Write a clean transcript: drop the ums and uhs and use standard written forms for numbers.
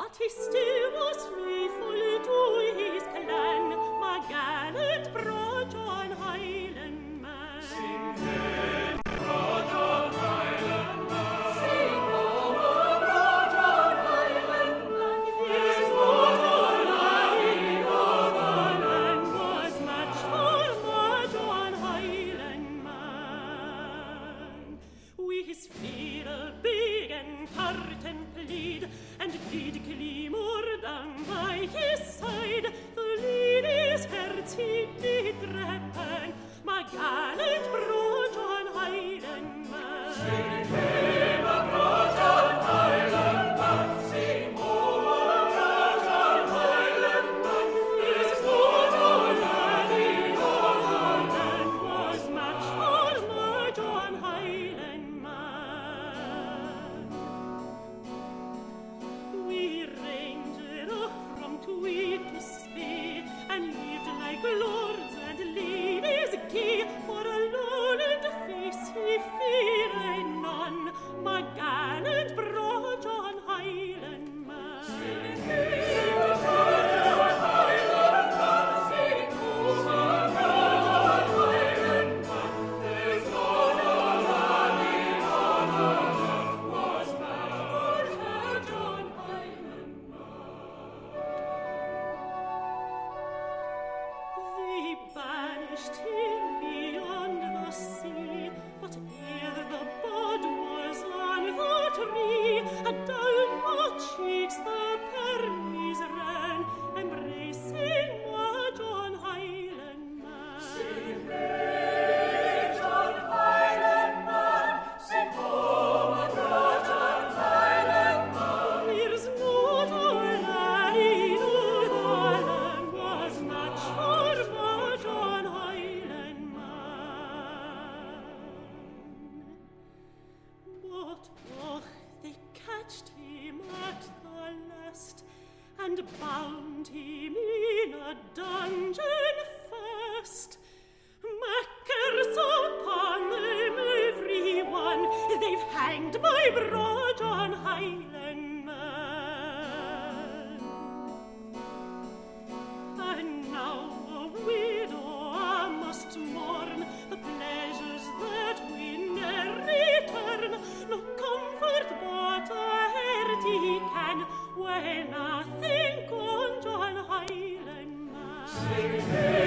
but he still was faithful to his clan, my gallant Bro John Highlandman. Sing then, Bro John Highlandman. Sing over Bro John Highlandman. His mother lying over land was much for my John Highlandman. We his fiddle big and heart and plead, and did Glimmer down by his side. The lady's heart he did reppen, my gallant Bro John Highlandman. Sing then, Bro John Highlandman. Sing over Bro John Highlandman. His mother lying over land was much for my John Highlandman. We ranged from Tweed to Spey, and lived like lords and ladies gay. For a lowland face he feared none, my gallant Bro John Highlandman. Sing then, Bro John Highlandman. Sing over Bro John Highlandman. His mother lying over land was much for my John They banished him beyond the sea, but ere the bud was on the tree, down my cheeks the permies ran, embracing my John Highlandman. Sing then, John Highlandman. Sing over Bro John Highlandman. There's not a lying o'er the land was much for my John Highlandman. But they catched him at the last, and bound him in a dungeon fast. Mackers upon them every one, they've hanged my Bro John Highlandman. And now a widow I must mourn the pleasures that we ne'er return. No comfort but a hearty can when I think on John Highlandman. Sing then,